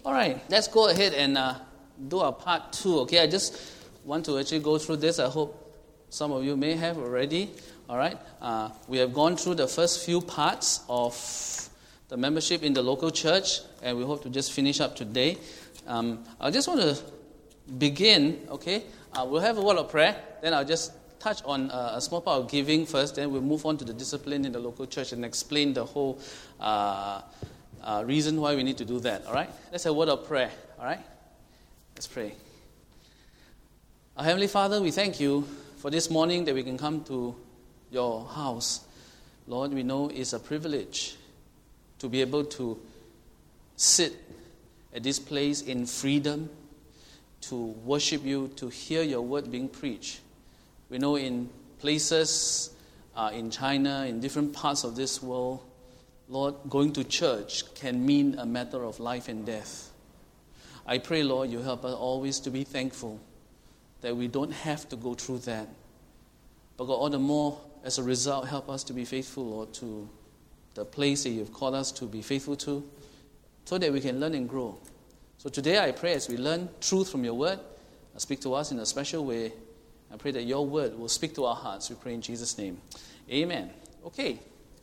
All right, let's go ahead and do our part 2, okay? I just want to actually go through this. I hope some of you may have already. All right, we have gone through the first few parts of the membership in the local church, and we hope to just finish up today. I just want to begin, okay? We'll have a word of prayer, then I'll just touch on a small part of giving first, then we'll move on to the discipline in the local church and explain the whole reason why we need to do that, all right? Let's have a word of prayer, all right? Let's pray. Our Heavenly Father, we thank you for this morning that we can come to your house. Lord, we know it's a privilege to be able to sit at this place in freedom, to worship you, to hear your word being preached. We know in places in China, in different parts of this world, Lord, going to church can mean a matter of life and death. I pray, Lord, you help us always to be thankful that we don't have to go through that. But God, all the more, as a result, help us to be faithful, Lord, to the place that you've called us to be faithful to, so that we can learn and grow. So today I pray as we learn truth from your word, speak to us in a special way. I pray that your word will speak to our hearts. We pray in Jesus' name. Amen. Okay.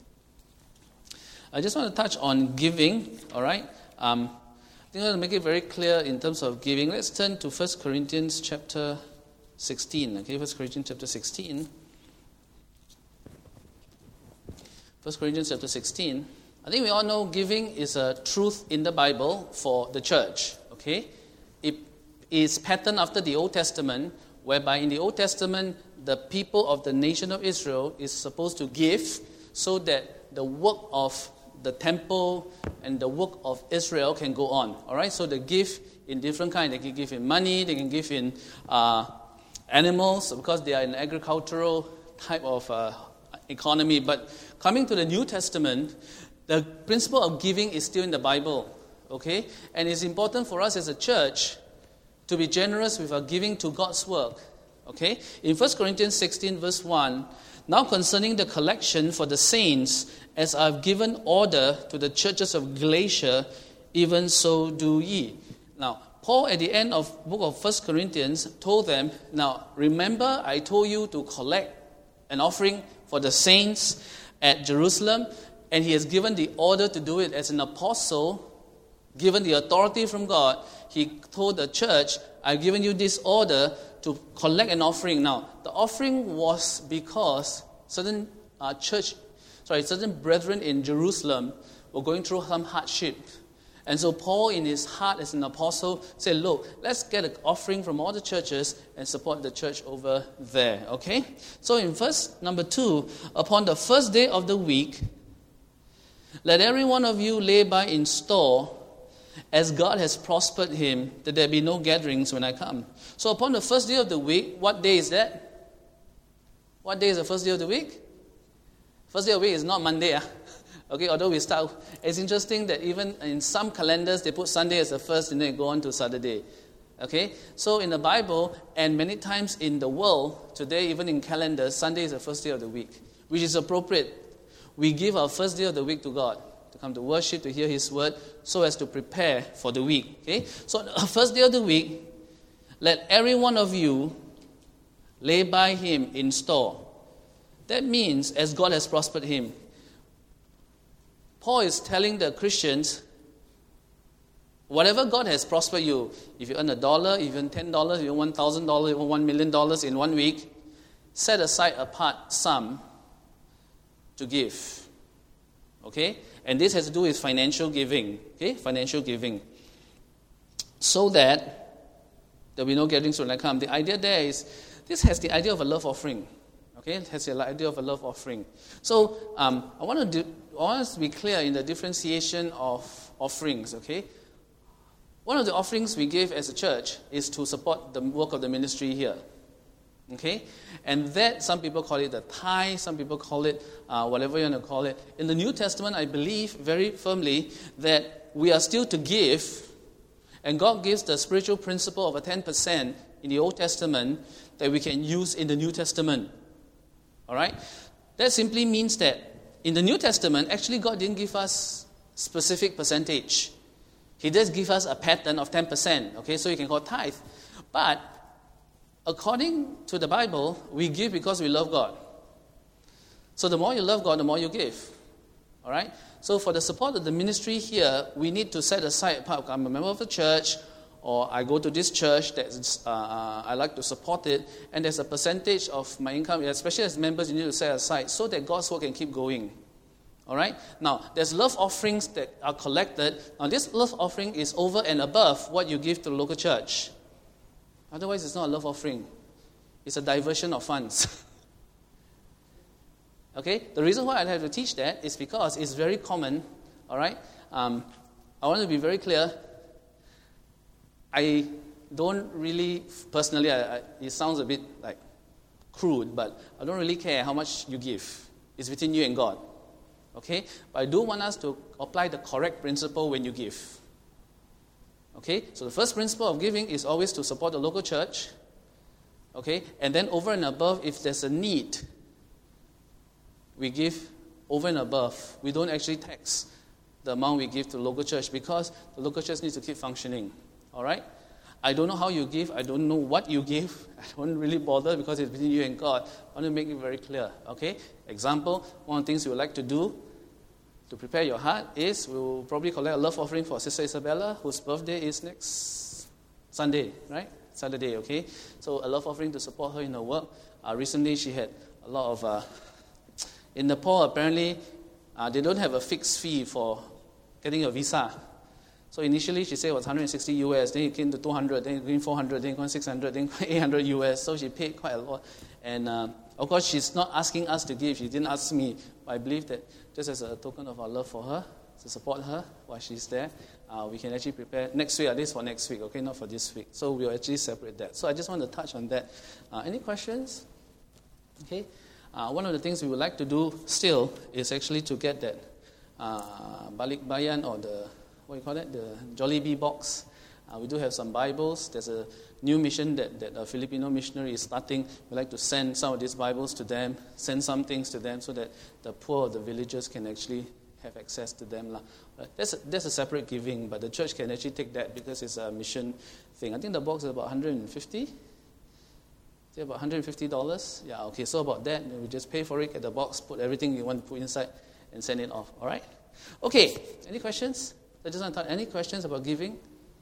I just want to touch on giving, all right? I think I want to make it very clear in terms of giving. Let's turn to 1 Corinthians chapter 16. Okay, 1 Corinthians chapter 16. 1 Corinthians chapter 16. I think we all know giving is a truth in the Bible for the church. Okay? It is patterned after the Old Testament, whereby in the Old Testament, the people of the nation of Israel is supposed to give so that the work of the temple and the work of Israel can go on. All right? So they give in different kinds. They can give in money, they can give in animals, because they are an agricultural type of economy. But coming to the New Testament, the principle of giving is still in the Bible, okay? And it's important for us as a church to be generous with our giving to God's work, okay? In 1 Corinthians 16, verse 1, now concerning the collection for the saints, as I've given order to the churches of Galatia, even so do ye. Now, Paul, at the end of book of 1 Corinthians, told them, now, remember I told you to collect an offering for the saints at Jerusalem, and he has given the order to do it as an apostle, given the authority from God. He told the church, I've given you this order to collect an offering. Now, the offering was because certain brethren in Jerusalem were going through some hardship. And so Paul, in his heart as an apostle, said, look, let's get an offering from all the churches and support the church over there, okay? So in verse number 2, upon the first day of the week, let every one of you lay by in store, as God has prospered him, that there be no gatherings when I come. So upon the first day of the week, what day is that? What day is the first day of the week? First day of the week is not Monday, Okay, although we start, it's interesting that even in some calendars, they put Sunday as the first and then they go on to Saturday. Okay, so in the Bible and many times in the world, today even in calendars, Sunday is the first day of the week, which is appropriate. We give our first day of the week to God, to come to worship, to hear His word, so as to prepare for the week. Okay, so the first day of the week, let every one of you lay by him in store. That means as God has prospered him. Paul is telling the Christians, whatever God has prospered you, if you earn $1, if you earn $10, if you earn $1,000, if you earn $1 million in 1 week, set aside a part sum to give. Okay? And this has to do with financial giving. Okay? Financial giving. So that there will be no gatherings when I come. The idea there is, this has the idea of a love offering. Okay? It has the idea of a love offering. So, I want us to be clear in the differentiation of offerings, okay? One of the offerings we give as a church is to support the work of the ministry here, okay? And that, some people call it the tithe, some people call it whatever you want to call it. In the New Testament, I believe very firmly that we are still to give, and God gives the spiritual principle of a 10% in the Old Testament that we can use in the New Testament, all right? That simply means that in the New Testament, actually God didn't give us specific percentage. He does give us a pattern of 10%, okay, so you can call tithe. But according to the Bible, we give because we love God. So the more you love God, the more you give. All right? So for the support of the ministry here, we need to set aside part. I'm a member of the church, or I go to this church that I like to support it, and there's a percentage of my income, especially as members, you need to set aside so that God's work can keep going. All right? Now, there's love offerings that are collected. Now, this love offering is over and above what you give to the local church. Otherwise, it's not a love offering. It's a diversion of funds. Okay? The reason why I have to teach that is because it's very common. All right? I want to be very clear. I don't really, personally, it sounds a bit like crude, but I don't really care how much you give. It's between you and God. Okay? But I do want us to apply the correct principle when you give. Okay? So the first principle of giving is always to support the local church. Okay? And then over and above, if there's a need, we give over and above. We don't actually tax the amount we give to the local church because the local church needs to keep functioning. All right? I don't know how you give. I don't know what you give. I don't really bother because it's between you and God. I want to make it very clear. Okay? Example, one of the things we would like to do to prepare your heart is we will probably collect a love offering for Sister Isabella, whose birthday is next Sunday, right? Saturday, okay? So a love offering to support her in her work. Recently she had a lot of... in Nepal, apparently, they don't have a fixed fee for getting a visa. So initially she said it was 160 US, then it came to 200, then it came 400, then it came 600, then 800 US. So she paid quite a lot. And of course, she's not asking us to give. She didn't ask me. But I believe that just as a token of our love for her, to support her while she's there, we can actually prepare next week, at least for next week, okay, not for this week. So we'll actually separate that. So I just want to touch on that. Any questions? Okay. One of the things we would like to do still is actually to get that Balik Bayan or the, what do you call that, the Jollibee box. We do have some Bibles. There's a new mission that a Filipino missionary is starting. We'd like to send some of these Bibles to them, send some things to them so that the poor of the villagers can actually have access to them. That's a separate giving, but the church can actually take that because it's a mission thing. I think the box is about $150. Is it about $150? Yeah, okay, so about that, we just pay for it, get the box, put everything you want to put inside, and send it off, all right? Okay, any questions? I just want to talk, any questions about giving?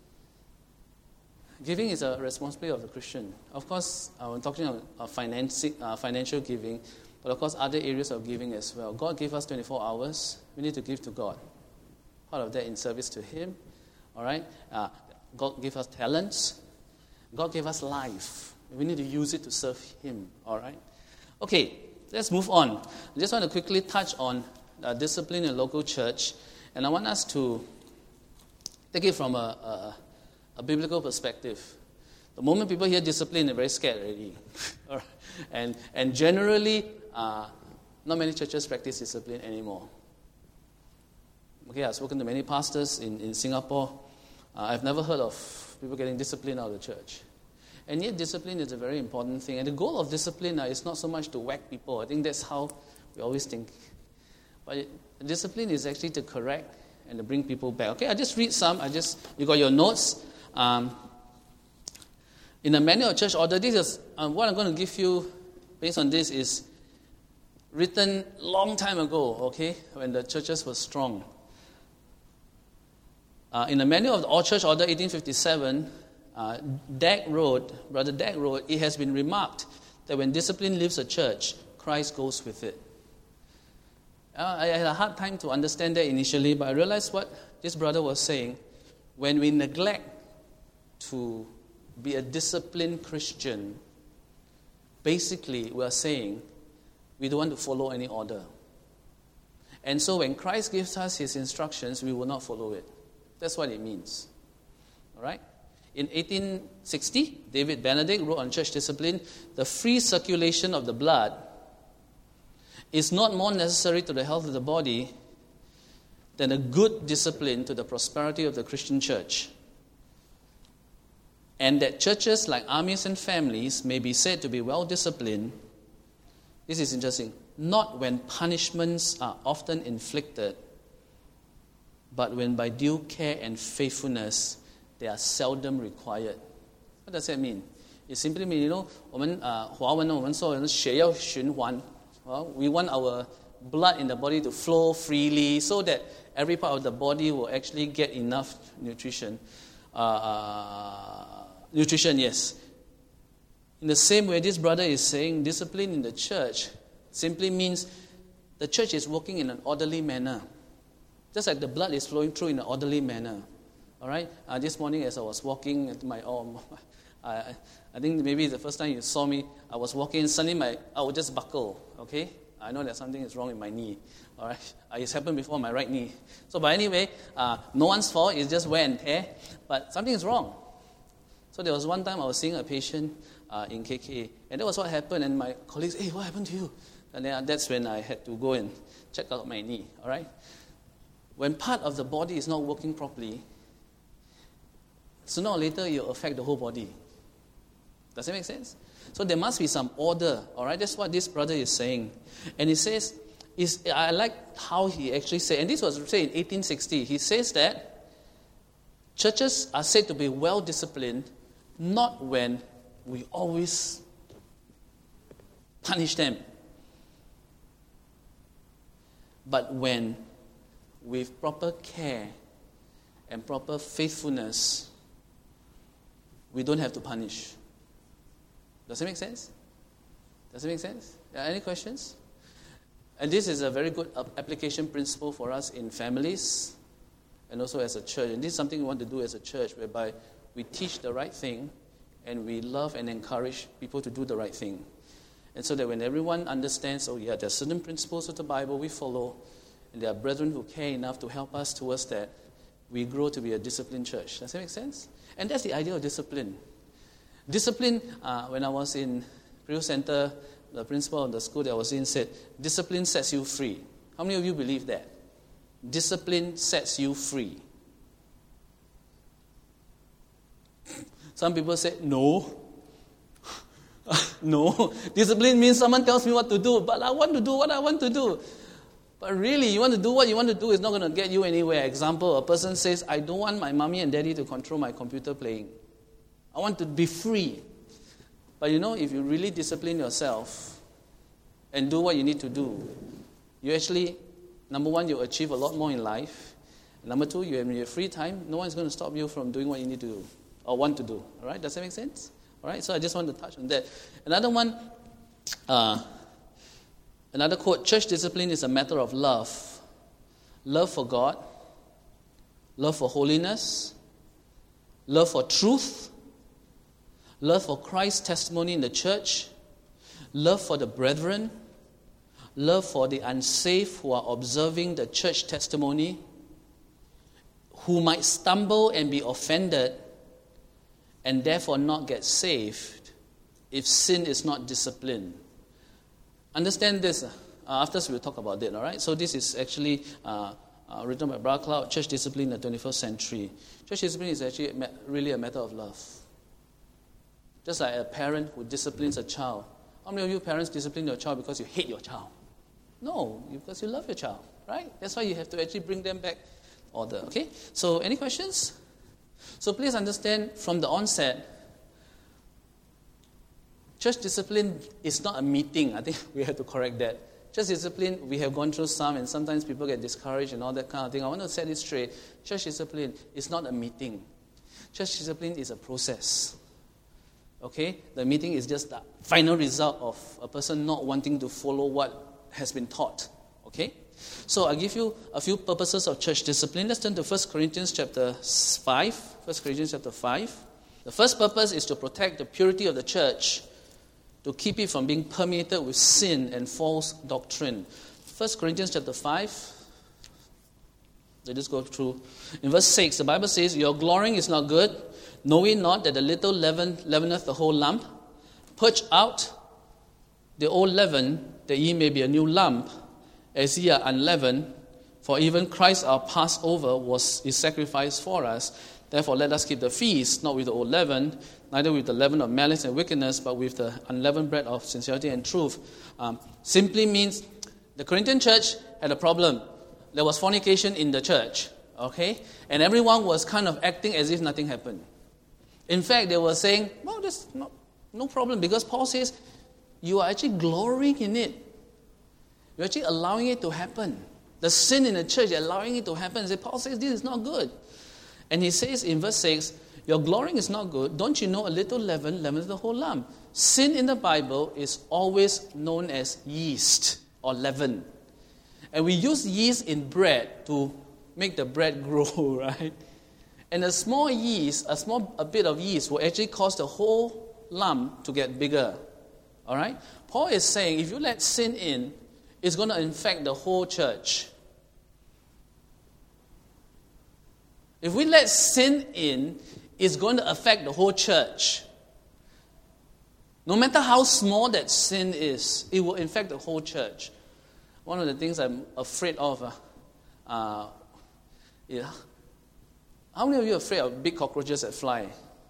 Giving is a responsibility of the Christian. Of course, I'm talking about financial giving, but of course, other areas of giving as well. God gave us 24 hours. We need to give to God. Part of that in service to Him, all right? God gave us talents. God gave us life. We need to use it to serve Him, all right? Okay, let's move on. I just want to quickly touch on discipline in local church, and I want us to take it from a biblical perspective. The moment people hear discipline, they're very scared already. All right? And generally, not many churches practice discipline anymore. Okay, I've spoken to many pastors in Singapore. I've never heard of people getting discipline out of the church. And yet discipline is a very important thing. And the goal of discipline is not so much to whack people. I think that's how we always think. But discipline is actually to correct and to bring people back. Okay, I just read some. You got your notes. In the Manual of Church Order, this is what I'm going to give you based on this is written long time ago, okay, when the churches were strong. In the Manual of the All Church Order, 1857, Brother Dag wrote, it has been remarked that when discipline leaves a church, Christ goes with it. I had a hard time to understand that initially, but I realized what this brother was saying. When we neglect to be a disciplined Christian, basically we are saying we don't want to follow any order. And so when Christ gives us His instructions, we will not follow it. That's what it means. All right? In 1860, David Benedict wrote on church discipline, the free circulation of the blood is not more necessary to the health of the body than a good discipline to the prosperity of the Christian church. And that churches like armies and families may be said to be well disciplined, this is interesting, not when punishments are often inflicted, but when by due care and faithfulness, they are seldom required. What does that mean? It simply means, 我们华文呢，我们说血要循环。We want our blood in the body to flow freely so that every part of the body will actually get enough nutrition. Nutrition, yes. In the same way, this brother is saying discipline in the church simply means the church is working in an orderly manner. Just like the blood is flowing through in an orderly manner. All right? This morning as I was walking at my I think maybe the first time you saw me, I was walking, suddenly I would just buckle, okay? I know that something is wrong with my knee, all right? It's happened before my right knee. So, but anyway, no one's fault, it's just wear and tear, but something is wrong. So there was one time I was seeing a patient in KK, and that was what happened, and my colleagues, hey, what happened to you? And then that's when I had to go and check out my knee, all right? When part of the body is not working properly, sooner or later it will affect the whole body. Does that make sense? So there must be some order, all right? That's what this brother is saying. And he says, I like how he actually said, and this was said in 1860, he says that churches are said to be well-disciplined not when we always punish them, but when with proper care and proper faithfulness, we don't have to punish. Does it make sense? Does it make sense? Any questions? And this is a very good application principle for us in families and also as a church. And this is something we want to do as a church, whereby we teach the right thing and we love and encourage people to do the right thing. And so that when everyone understands, there are certain principles of the Bible we follow, and there are brethren who care enough to help us towards that, we grow to be a disciplined church. Does that make sense? And that's the idea of discipline. Discipline, when I was in Priu Center, the principal of the school that I was in said, discipline sets you free. How many of you believe that? Discipline sets you free. Some people say, no. No. Discipline means someone tells me what to do, but I want to do what I want to do. But really, you want to do what you want to do is not going to get you anywhere. Example, a person says, I don't want my mommy and daddy to control my computer playing. I want to be free. But if you really discipline yourself and do what you need to do, you actually, number one, you achieve a lot more in life. Number two, you have your free time. No one's going to stop you from doing what you need to do or want to do. All right? Does that make sense? All right? So I just want to touch on that. Another one, another quote, church discipline is a matter of love. Love for God, love for holiness, love for truth, love for Christ's testimony in the church, love for the brethren, love for the unsafe who are observing the church testimony, who might stumble and be offended and therefore not get saved if sin is not disciplined. Understand this. After we'll talk about it, all right? So this is actually written by Brother Cloud, Church Discipline in the 21st Century. Church discipline is actually really a matter of love. Just like a parent who disciplines a child. How many of you parents discipline your child because you hate your child? No, because you love your child, right? That's why you have to actually bring them back order, okay? So, any questions? So please understand from the onset, church discipline is not a meeting. I think we have to correct that. Church discipline, we have gone through some, and sometimes people get discouraged and all that kind of thing. I want to set it straight. Church discipline is not a meeting. Church discipline is a process. Okay? The meeting is just the final result of a person not wanting to follow what has been taught. Okay? So I'll give you a few purposes of church discipline. Let's turn to 1 Corinthians chapter 5. 1 Corinthians chapter 5. The first purpose is to protect the purity of the church, to keep it from being permeated with sin and false doctrine. 1 Corinthians chapter 5. Let us go through. In verse 6, the Bible says, your glorying is not good. Know ye not that the little leaven leaveneth the whole lump? Purge out the old leaven, that ye may be a new lump, as ye are unleavened. For even Christ our Passover is sacrificed for us. Therefore let us keep the feast, not with the old leaven, neither with the leaven of malice and wickedness, but with the unleavened bread of sincerity and truth. Simply means the Corinthian church had a problem. There was fornication in the church. Okay? And everyone was kind of acting as if nothing happened. In fact, they were saying, well, there's no problem, because Paul says, you are actually glorying in it. You're actually allowing it to happen. The sin in the church, you're allowing it to happen. So Paul says, this is not good. And he says in verse 6, your glorying is not good. Don't you know a little leaven leavens the whole lump? Sin in the Bible is always known as yeast or leaven. And we use yeast in bread to make the bread grow, right? And a small yeast, a bit of yeast will actually cause the whole lump to get bigger. All right? Paul is saying if you let sin in, it's going to infect the whole church. If we let sin in, it's going to affect the whole church. No matter how small that sin is, it will infect the whole church. One of the things I'm afraid of, how many of you are afraid of big cockroaches that fly?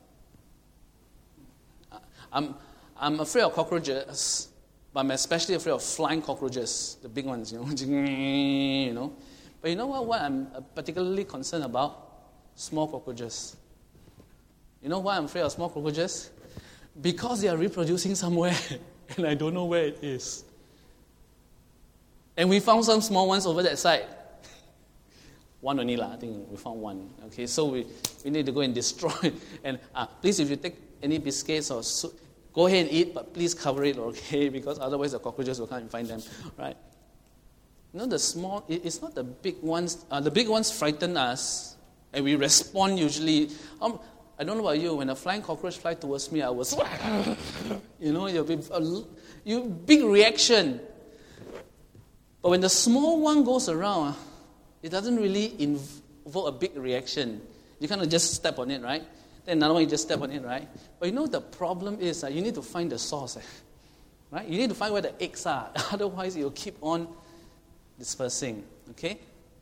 I'm afraid of cockroaches, but I'm especially afraid of flying cockroaches, the big ones, you know. But you know what I'm particularly concerned about? Small cockroaches. You know why I'm afraid of small cockroaches? Because they are reproducing somewhere, and I don't know where it is. And we found some small ones over that side. One only I think we found one. Okay, so we need to go and destroy. And please, if you take any biscuits or soup, go ahead and eat, but please cover it, okay? Because otherwise the cockroaches will come and find them, right? You know, the small, it's not the big ones. The big ones frighten us, and we respond usually. I don't know about you, when a flying cockroach flies towards me, I was, you know, you big reaction. But when the small one goes around, it doesn't really invoke a big reaction. You kind of just step on it, right? Then another one, you just step on it, right? But you know the problem is you need to find the source, right? You need to find where the eggs are. Otherwise, it will keep on dispersing, okay?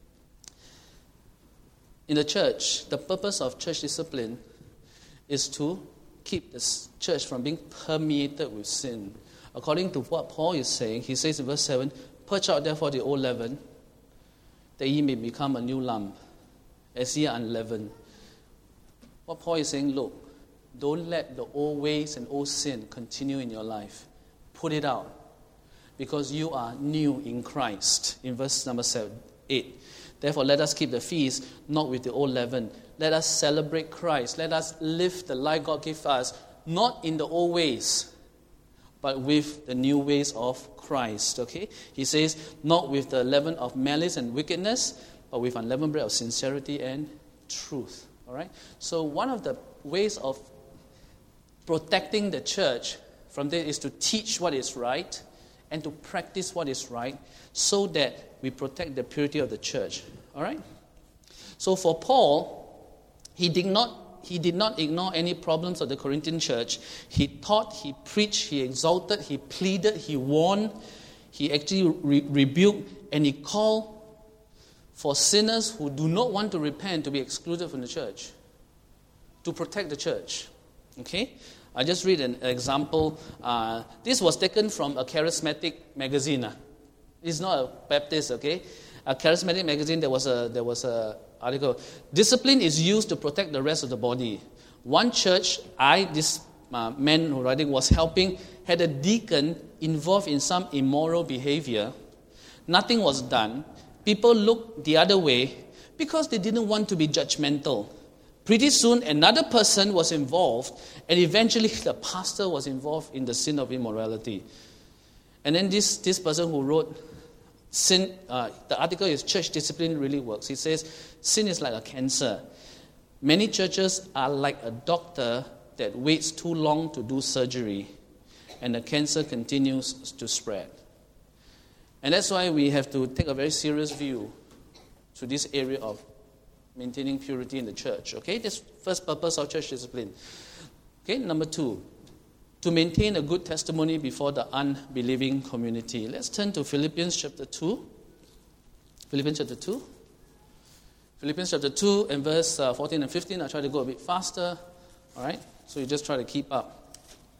In the church, the purpose of church discipline is to keep the church from being permeated with sin. According to what Paul is saying, he says in verse 7, purge out therefore the old leaven, that ye may become a new lump, as ye are unleavened. What Paul is saying, look, don't let the old ways and old sin continue in your life. Put it out, because you are new in Christ. In verse number 8, therefore let us keep the feast, not with the old leaven. Let us celebrate Christ. Let us live the life God gave us, not in the old ways, but with the new ways of Christ. Okay? He says, not with the leaven of malice and wickedness, but with unleavened bread of sincerity and truth. All right? So one of the ways of protecting the church from this is to teach what is right and to practice what is right, so that we protect the purity of the church. All right? So for Paul, he did not ignore any problems of the Corinthian church. He taught, he preached, he exalted, he pleaded, he warned, he actually rebuked, and he called for sinners who do not want to repent to be excluded from the church, to protect the church. Okay? I just read an example. This was taken from a charismatic magazine. It's not a Baptist, okay? A charismatic magazine, there was a article. Discipline is used to protect the rest of the body. One church, this man who writing was helping, had a deacon involved in some immoral behavior. Nothing was done. People looked the other way because they didn't want to be judgmental. Pretty soon, another person was involved, and eventually the pastor was involved in the sin of immorality. And then this person who wrote sin, the article is Church Discipline Really Works. He says, sin is like a cancer. Many churches are like a doctor that waits too long to do surgery, and the cancer continues to spread. And that's why we have to take a very serious view to this area of maintaining purity in the church. Okay, this first purpose of church discipline. Okay, number 2, to maintain a good testimony before the unbelieving community. Let's turn to Philippians chapter 2. Philippians chapter 2. Philippians chapter 2 and verse 14 and 15. I'll try to go a bit faster. All right, so you just try to keep up.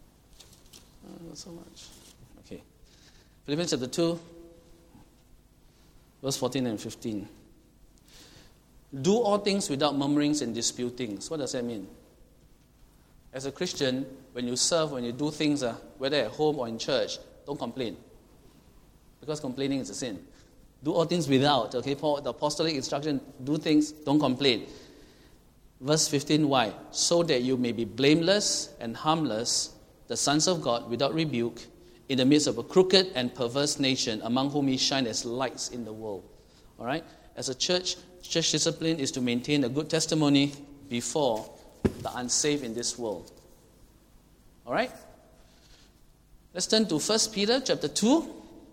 Not so much. Okay. Philippians chapter 2, verse 14 and 15. Do all things without murmurings and disputings. What does that mean? As a Christian, when you serve, when you do things, whether at home or in church, don't complain. Because complaining is a sin. Do all things without. Okay, Paul, the apostolic instruction, do things, don't complain. Verse 15, why? So that you may be blameless and harmless, the sons of God, without rebuke, in the midst of a crooked and perverse nation, among whom ye shine as lights in the world. All right? As a church discipline is to maintain a good testimony before the unsaved in this world. All right? Let's turn to 1 Peter chapter 2.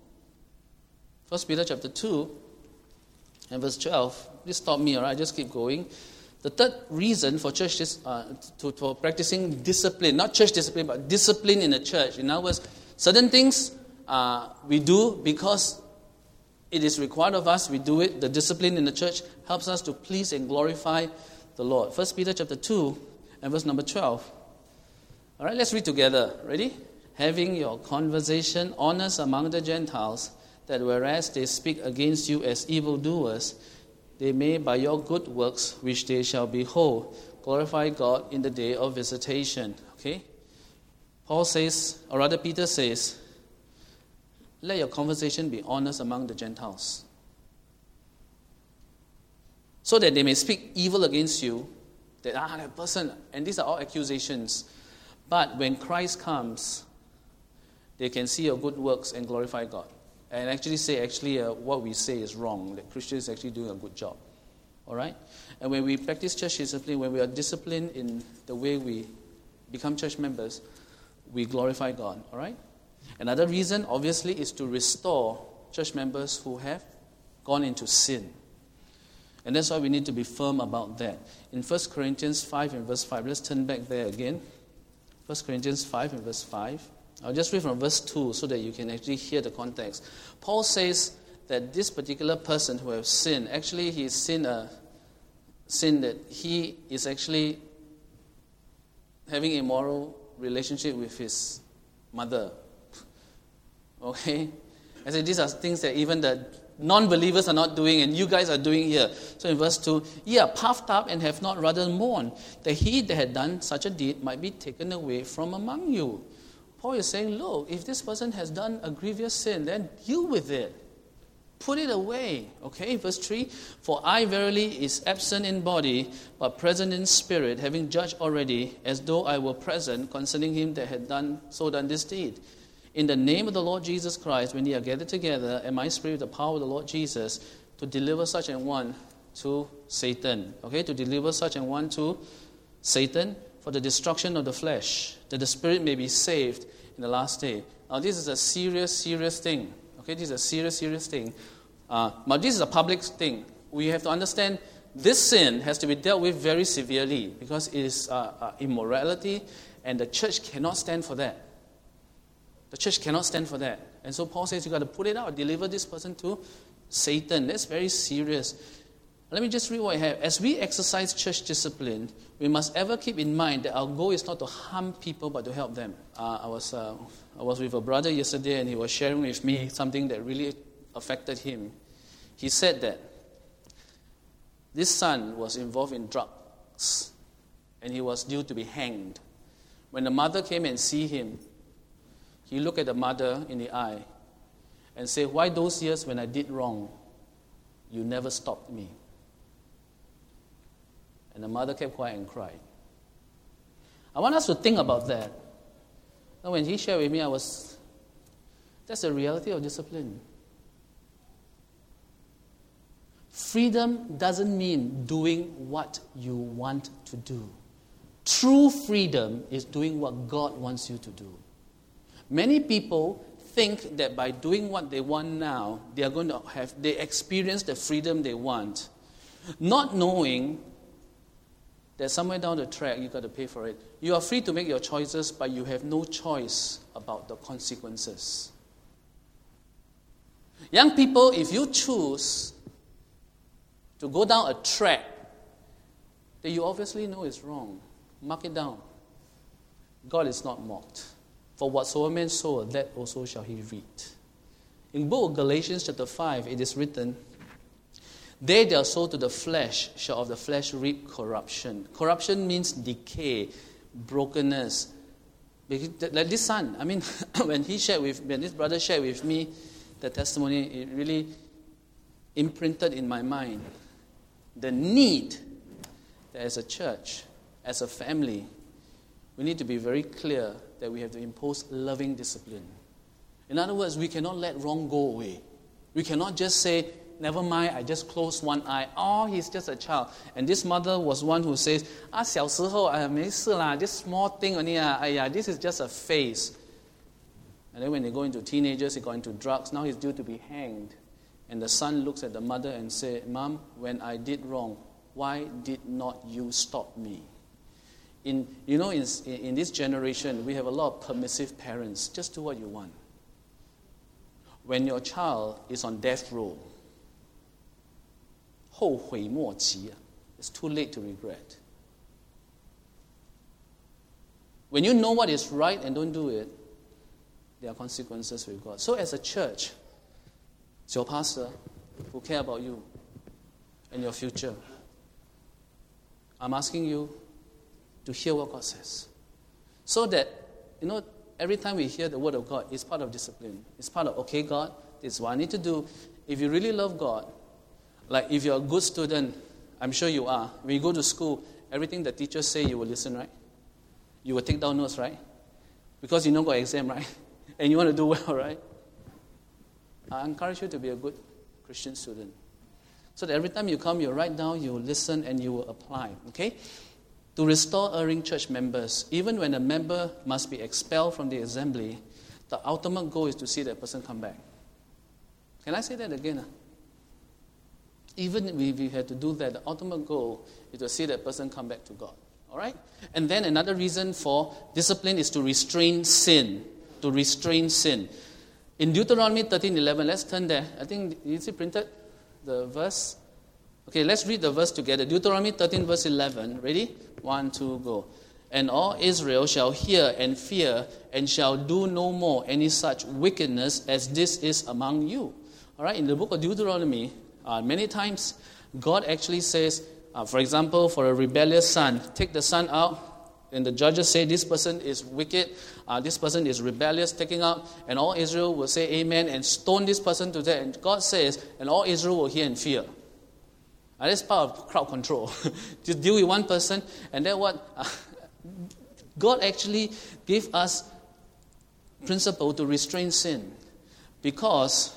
1 Peter chapter 2 and verse 12. Please stop me, all right? Just keep going. The third reason for church for practicing discipline, not church discipline, but discipline in the church. In other words, certain things we do because it is required of us. We do it. The discipline in the church helps us to please and glorify the Lord. 1 Peter chapter 2 and verse number 12. All right, let's read together. Ready? Having your conversation honest among the Gentiles, that whereas they speak against you as evildoers, they may by your good works, which they shall behold, glorify God in the day of visitation. Okay? Paul says, or rather Peter says, let your conversation be honest among the Gentiles, so that they may speak evil against you, that person, and these are all accusations. But when Christ comes, they can see your good works and glorify God. And actually say, what we say is wrong, that Christians are actually doing a good job. All right? And when we practice church discipline, when we are disciplined in the way we become church members, we glorify God. All right? Another reason, obviously, is to restore church members who have gone into sin. And that's why we need to be firm about that. In 1 Corinthians 5 and verse 5, let's turn back there again. 1 Corinthians 5 and verse 5. I'll just read from verse 2 so that you can actually hear the context. Paul says that this particular person who has sinned, actually he's sinned a sin that he is actually having a immoral relationship with his mother. Okay? I said these are things that even the non-believers are not doing and you guys are doing here. So in verse 2, ye are puffed up and have not rather mourned, that he that had done such a deed might be taken away from among you. Paul is saying, look, if this person has done a grievous sin, then deal with it. Put it away. Okay, verse 3, for I verily is absent in body, but present in spirit, having judged already, as though I were present, concerning him that had done this deed. In the name of the Lord Jesus Christ, when ye are gathered together, and my spirit, the power of the Lord Jesus, to deliver such an one to Satan. Okay, to deliver such an one to Satan, for the destruction of the flesh, that the spirit may be saved in the last day. Now, this is a serious thing. Okay, this is a serious thing. But this is a public thing. We have to understand this sin has to be dealt with very severely because it is immorality, and the church cannot stand for that. The church cannot stand for that. And so Paul says you've got to put it out, deliver this person to Satan. That's very serious. Let me just read what I have. As we exercise church discipline, we must ever keep in mind that our goal is not to harm people, but to help them. I was with a brother yesterday, and he was sharing with me something that really affected him. He said that this son was involved in drugs, and he was due to be hanged. When the mother came and see him, he looked at the mother in the eye and said, why those years when I did wrong, you never stopped me? And the mother kept quiet and cried. I want us to think about that. And when he shared with me, that's the reality of discipline. Freedom doesn't mean doing what you want to do. True freedom is doing what God wants you to do. Many people think that by doing what they want now, they experience the freedom they want, not knowing that somewhere down the track you've got to pay for it. You are free to make your choices, but you have no choice about the consequences. Young people, if you choose to go down a track that you obviously know is wrong, mark it down. God is not mocked. For whatsoever man soweth, that also shall he reap. In the book of Galatians chapter 5, it is written, They that are sold to the flesh shall of the flesh reap corruption. Corruption means decay, brokenness. Like this son, I mean, when this brother shared with me the testimony, it really imprinted in my mind the need that as a church, as a family, we need to be very clear that we have to impose loving discipline. In other words, we cannot let wrong go away. We cannot just say, never mind, I just close one eye. Oh, he's just a child. And this mother was one who says, 小时候, 没事啦, this small thing only, this is just a phase. And then when they go into teenagers, they go into drugs. Now he's due to be hanged. And the son looks at the mother and says, Mom, when I did wrong, why did not you stop me? In this generation, we have a lot of permissive parents. Just do what you want. When your child is on death row, 后悔莫及, it's too late to regret. When you know what is right and don't do it, there are consequences with God. So as a church, it's your pastor who care about you and your future. I'm asking you to hear what God says. So that, every time we hear the word of God, it's part of discipline. It's part of, okay, God, this is what I need to do. If you really love God, like if you're a good student, I'm sure you are. When you go to school, everything the teachers say, you will listen, right? You will take down notes, right? Because you know got exam, right? And you want to do well, right? I encourage you to be a good Christian student. So that every time you come, you write down, you will listen, and you will apply, okay? To restore erring church members, even when a member must be expelled from the assembly, the ultimate goal is to see that person come back. Can I say that again? Even if we had to do that, the ultimate goal is to see that person come back to God. All right? And then another reason for discipline is to restrain sin. To restrain sin. In Deuteronomy 13:11, let's turn there. I think, you see printed the verse? Okay, let's read the verse together. Deuteronomy 13, verse 11. Ready? 1, 2, go. And all Israel shall hear and fear and shall do no more any such wickedness as this is among you. All right, in the book of Deuteronomy, many times God actually says, for example, for a rebellious son, take the son out, and the judges say this person is wicked, this person is rebellious, taking out, and all Israel will say amen and stone this person to death. And God says, and all Israel will hear and fear. That's part of crowd control. Just deal with one person, and then what? God actually gave us principle to restrain sin, because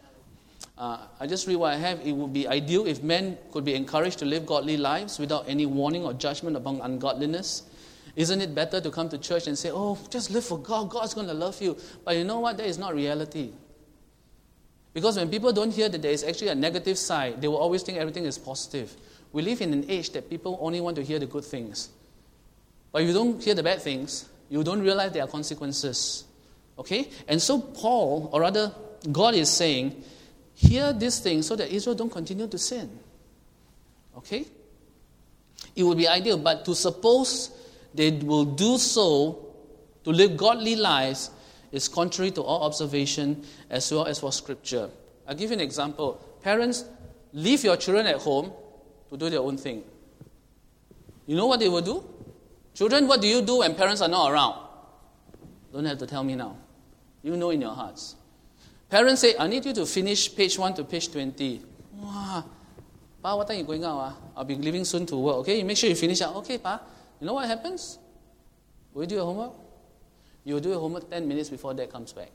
I just read what I have. It would be ideal if men could be encouraged to live godly lives without any warning or judgment upon ungodliness. Isn't it better to come to church and say, oh, just live for God, God's going to love you? But you know what? That is not reality. Because when people don't hear that there is actually a negative side, they will always think everything is positive. We live in an age that people only want to hear the good things. But if you don't hear the bad things, you don't realize there are consequences. Okay? And so Paul, or rather God is saying, hear these things so that Israel don't continue to sin. Okay? It would be ideal, but to suppose they will do so to live godly lives is contrary to all observation as well as for Scripture. I'll give you an example. Parents, leave your children at home to do their own thing. You know what they will do? Children, what do you do when parents are not around? Don't have to tell me now. You know in your hearts. Parents say, I need you to finish page 1 to page 20. Wow. Pa, what time are you going out? I'll be leaving soon to work. Okay, you make sure you finish out. Okay, Pa. You know what happens? Will you do your homework? You will do your homework 10 minutes before Dad comes back.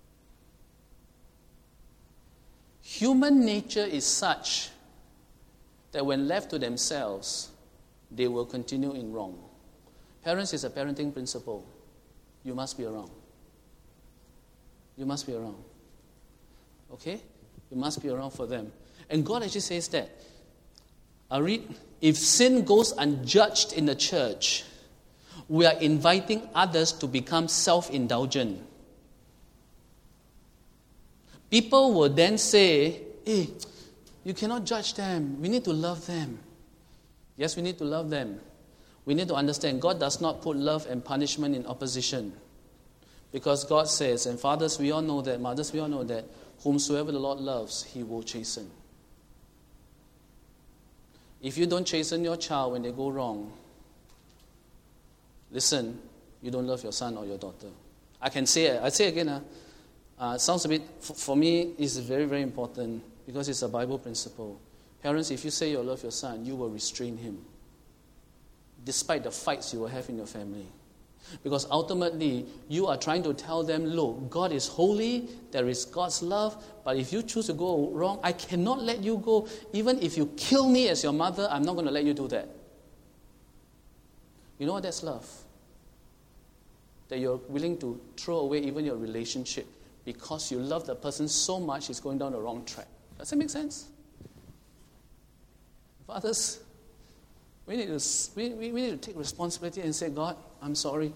Human nature is such that when left to themselves, they will continue in wrong. Parents is a parenting principle. You must be around. You must be around. Okay? You must be around for them. And God actually says that. I read, if sin goes unjudged in the church, we are inviting others to become self-indulgent. People will then say, hey, you cannot judge them. We need to love them. Yes, we need to love them. We need to understand God does not put love and punishment in opposition. Because God says, and fathers, we all know that, mothers, we all know that, whomsoever the Lord loves, He will chasten. If you don't chasten your child when they go wrong, listen, you don't love your son or your daughter. I say again, sounds a bit, for me, it's very, very important because it's a Bible principle. Parents, if you say you love your son, you will restrain him, despite the fights you will have in your family. Because ultimately, you are trying to tell them, look, God is holy, there is God's love, but if you choose to go wrong, I cannot let you go. Even if you kill me as your mother, I'm not going to let you do that. You know what that's love? That you're willing to throw away even your relationship because you love the person so much it's going down the wrong track. Does that make sense? Fathers, we need to take responsibility and say, God, I'm sorry.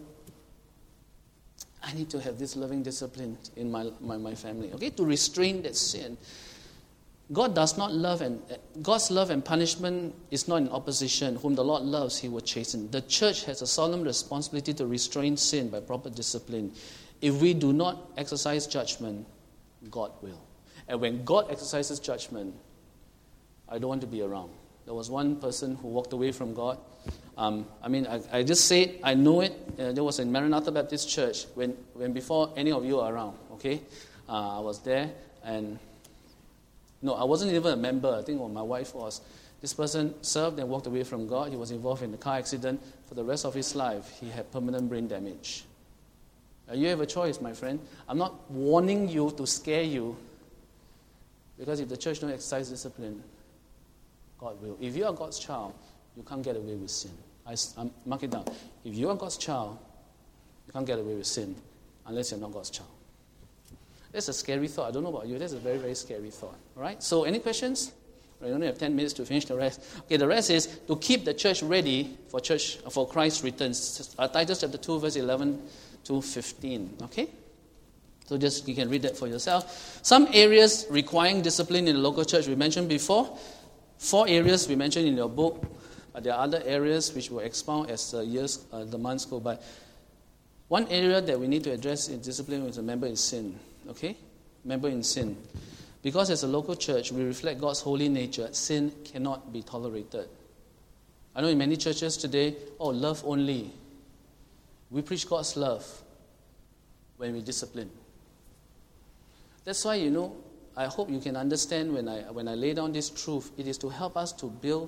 I need to have this loving discipline in my family. Okay, to restrain that sin. God's love and punishment is not in opposition. Whom the Lord loves, He will chasten. The church has a solemn responsibility to restrain sin by proper discipline. If we do not exercise judgment, God will. And when God exercises judgment, I don't want to be around. There was one person who walked away from God. I just say I know it. There was in Maranatha Baptist Church when before any of you are around. Okay, I was there, and no, I wasn't even a member. I think my wife was. This person served and walked away from God. He was involved in a car accident. For the rest of his life, he had permanent brain damage. You have a choice, my friend. I'm not warning you to scare you, because if the church don't exercise discipline, God will. If you are God's child, you can't get away with sin. Mark it down. If you are God's child, you can't get away with sin unless you're not God's child. That's a scary thought. I don't know about you. That's a very, very scary thought. All right? So, any questions? We only have 10 minutes to finish the rest. Okay, the rest is to keep the church ready for Christ's return. Titus chapter 2, verse 11 to 15. Okay? So just you can read that for yourself. Some areas requiring discipline in the local church we mentioned before. 4 areas we mentioned in your book. But there are other areas which will expound as the months go by. One area that we need to address in discipline with a member in sin. Okay? Member in sin. Because as a local church, we reflect God's holy nature. Sin cannot be tolerated. I know in many churches today, love only. We preach God's love when we discipline. That's why, I hope you can understand when I lay down this truth, it is to help us to build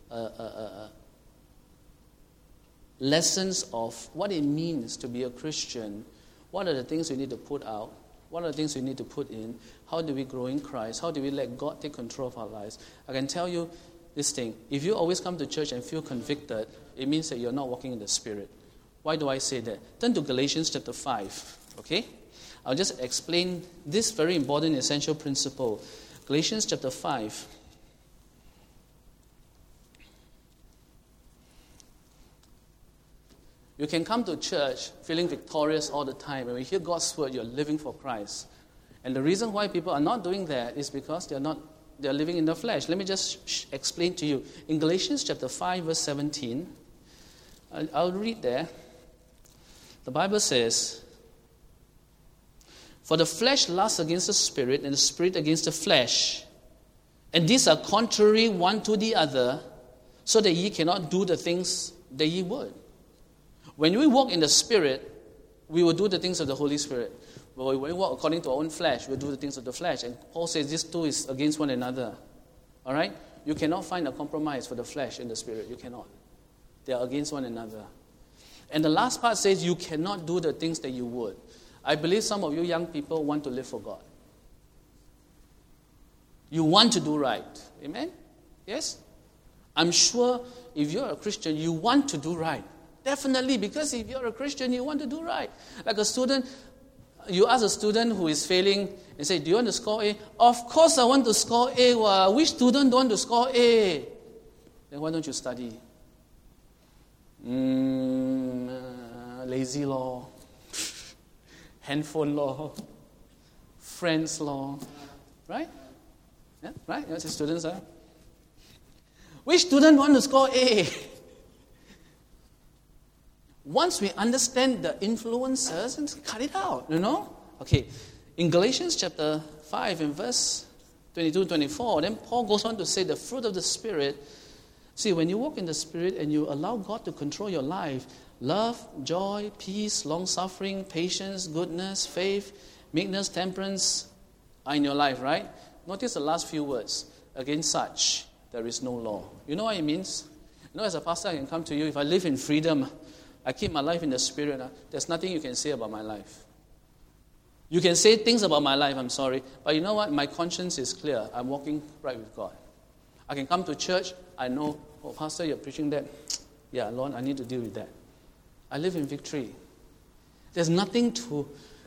lessons of what it means to be a Christian. What are the things we need to put out? What are the things we need to put in? How do we grow in Christ? How do we let God take control of our lives? I can tell you this thing. If you always come to church and feel convicted, it means that you're not walking in the Spirit. Why do I say that? Turn to Galatians chapter 5. Okay? I'll just explain this very important essential principle. Galatians chapter 5. You can come to church feeling victorious all the time. When we hear God's word, you're living for Christ. And the reason why people are not doing that is because they're living in the flesh. Let me just explain to you. In Galatians chapter 5, verse 17, I'll read there. The Bible says, "For the flesh lusts against the spirit, and the spirit against the flesh. And these are contrary one to the other, so that ye cannot do the things that ye would." When we walk in the Spirit, we will do the things of the Holy Spirit. But when we walk according to our own flesh, we'll do the things of the flesh. And Paul says these two is against one another. All right? You cannot find a compromise for the flesh and the Spirit. You cannot. They are against one another. And the last part says you cannot do the things that you would. I believe some of you young people want to live for God. You want to do right. Amen? Yes? I'm sure if you're a Christian, you want to do right. Definitely, because if you're a Christian, you want to do right. Like a student, you ask a student who is failing and say, "Do you want to score A?" "Of course I want to score A. Which student don't want to score A?" "Then why don't you study?" Lazy law, handphone law, friends law, right? Yeah, right? That's what students are. Which student want to score A? Once we understand the influences, and cut it out, Okay, in Galatians chapter 5 and verse 22-24, then Paul goes on to say the fruit of the Spirit, See, when you walk in the Spirit and you allow God to control your life, love, joy, peace, long-suffering, patience, goodness, faith, meekness, temperance are in your life, right? Notice the last few words. Against such, there is no law. You know what it means? You know, as a pastor, I can come to you. If I live in freedom, I keep my life in the Spirit, there's nothing you can say about my life. You can say things about my life, I'm sorry. But you know what? My conscience is clear. I'm walking right with God. I can come to church. I know, oh, Pastor, you're preaching that. Yeah, Lord, I need to deal with that. I live in victory. There's nothing to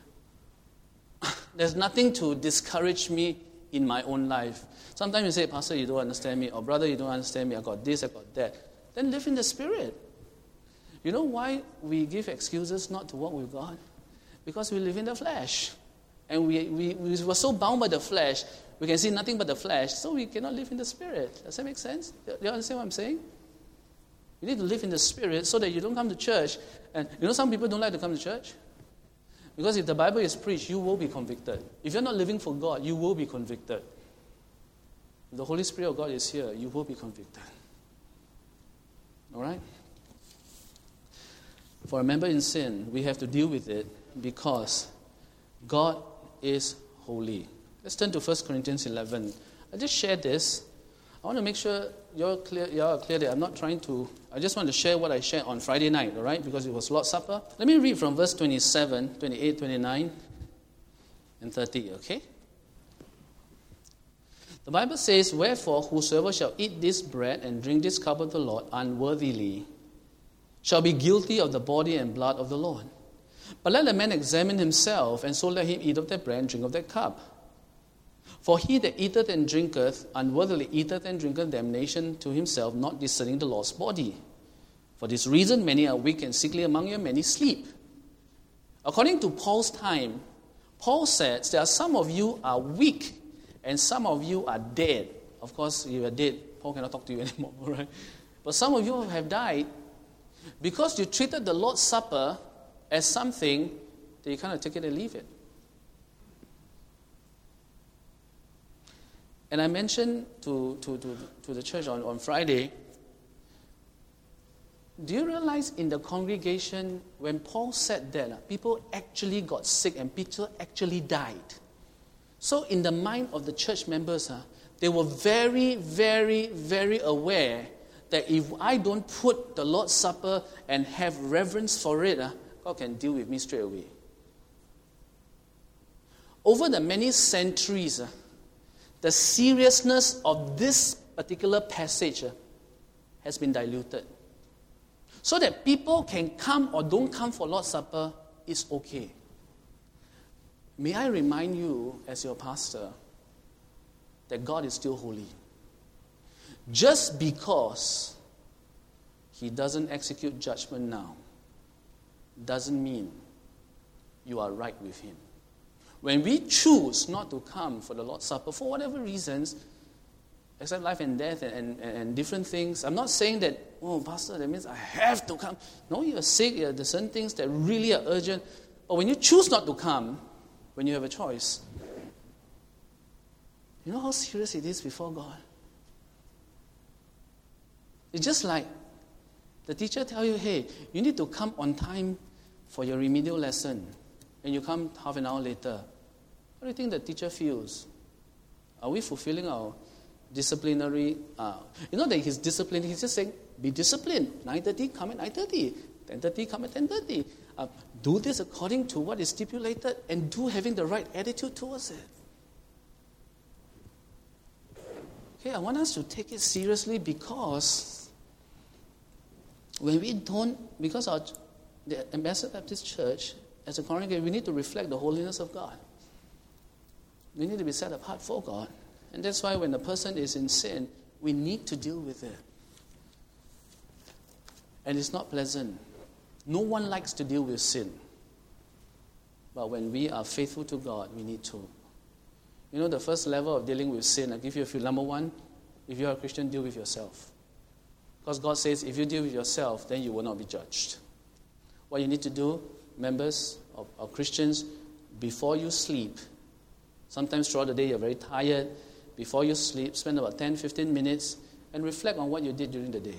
discourage me in my own life. Sometimes you say, Pastor, you don't understand me. Or brother, you don't understand me. I got this, I got that. Then live in the Spirit. You know why we give excuses not to walk with God? Because we live in the flesh. And we were so bound by the flesh, we can see nothing but the flesh, so we cannot live in the Spirit. Does that make sense? Do you understand what I'm saying? You need to live in the Spirit so that you don't come to church. And you know some people don't like to come to church? Because if the Bible is preached, you will be convicted. If you're not living for God, you will be convicted. If the Holy Spirit of God is here, you will be convicted. All right? For a member in sin, we have to deal with it because God is holy. Let's turn to 1 Corinthians 11. I just shared this. I want to make sure you're clear that I'm not trying to... I just want to share what I shared on Friday night, all right? Because it was Lord's Supper. Let me read from verse 27, 28, 29, and 30, okay? The Bible says, Wherefore, whosoever shall eat this bread and drink this cup of the Lord unworthily shall be guilty of the body and blood of the Lord. But let a man examine himself, and so let him eat of that bread and drink of that cup. For he that eateth and drinketh unworthily eateth and drinketh damnation to himself, not discerning the Lord's body. For this reason many are weak and sickly among you, and many sleep. According to Paul's time, Paul says there are some of you are weak, and some of you are dead. Of course, if you are dead, Paul cannot talk to you anymore, right? But some of you have died because you treated the Lord's Supper as something that you kind of take it and leave it. And I mentioned to the church on Friday, do you realize in the congregation, when Paul said that, people actually got sick and people actually died? So in the mind of the church members, they were very, very, very aware that if I don't put the Lord's Supper and have reverence for it, God can deal with me straight away. Over the many centuries, the seriousness of this particular passage has been diluted. So that people can come or don't come for Lord's Supper is okay. May I remind you, as your pastor, that God is still holy. Just because He doesn't execute judgment now doesn't mean you are right with Him. When we choose not to come for the Lord's Supper, for whatever reasons, except life and death and different things, I'm not saying that, oh, Pastor, that means I have to come. No, you're sick, there's certain things that really are urgent. But when you choose not to come, when you have a choice, you know how serious it is before God? It's just like the teacher tell you, hey, you need to come on time for your remedial lesson, and you come half an hour later. What do you think the teacher feels? Are we fulfilling our disciplinary... you know that he's disciplining, he's just saying, be disciplined. 9:30, come at 9:30. 10:30, come at 10:30. Do this according to what is stipulated, and do having the right attitude towards it. Okay, I want us to take it seriously because when we don't, because the Ambassador Baptist Church, as a congregation, we need to reflect the holiness of God. We need to be set apart for God. And that's why when a person is in sin, we need to deal with it. And it's not pleasant. No one likes to deal with sin. But when we are faithful to God, we need to. You know, the first level of dealing with sin, I'll give you a few. Number one, if you're a Christian, deal with yourself. Because God says, if you deal with yourself, then you will not be judged. What you need to do, members of Christians, before you sleep, sometimes throughout the day you're very tired, before you sleep, spend about 10, 15 minutes and reflect on what you did during the day.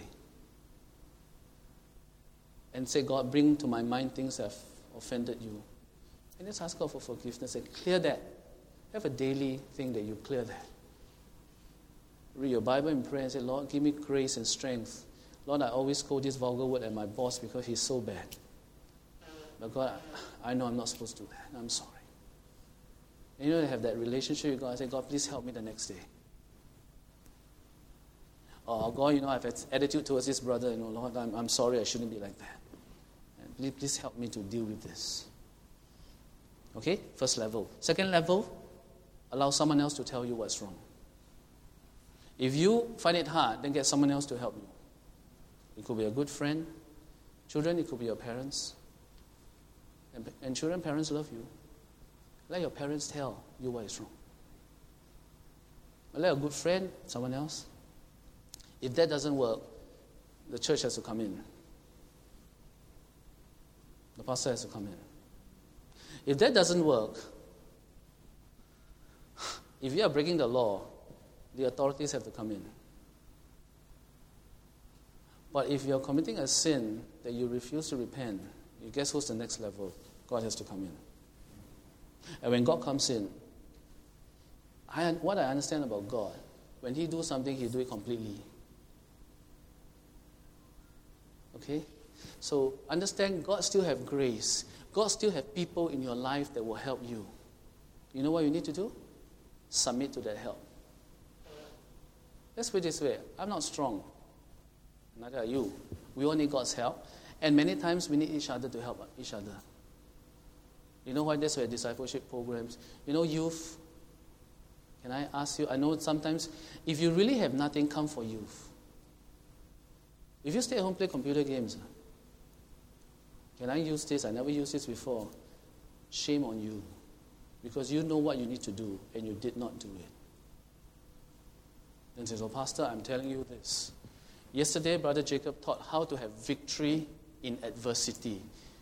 And say, God, bring to my mind things that have offended you. And just ask God for forgiveness and clear that. Have a daily thing that you clear that. Read your Bible and pray and say, Lord, give me grace and strength. Lord, I always quote this vulgar word at my boss because he's so bad. But God, I know I'm not supposed to do that. I'm sorry. And you know, to have that relationship with God, I say, God, please help me the next day. Oh, God, you know, I've had attitude towards this brother. You know, Lord, I'm sorry, I shouldn't be like that. And please help me to deal with this. Okay, first level. Second level, allow someone else to tell you what's wrong. If you find it hard, then get someone else to help you. It could be a good friend. Children, it could be your parents. And children, parents love you. Let your parents tell you what is wrong. Or let a good friend, someone else. If that doesn't work, the church has to come in. The pastor has to come in. If that doesn't work, if you are breaking the law, the authorities have to come in. But if you're committing a sin that you refuse to repent, you guess who's the next level? God has to come in. And when God comes in, what I understand about God, when He does something, He do it completely. Okay? So understand God still have grace. God still have people in your life that will help you. You know what you need to do? Submit to that help. Let's put it this way. I'm not strong. Neither are you. We all need God's help. And many times we need each other to help each other. You know why there's discipleship programs? You know, youth. Can I ask you? I know sometimes if you really have nothing, come for youth. If you stay at home, play computer games. Can I use this? I never used this before. Shame on you. Because you know what you need to do, and you did not do it. Then says, oh, Pastor, I'm telling you this. Yesterday, Brother Jacob taught how to have victory in adversity.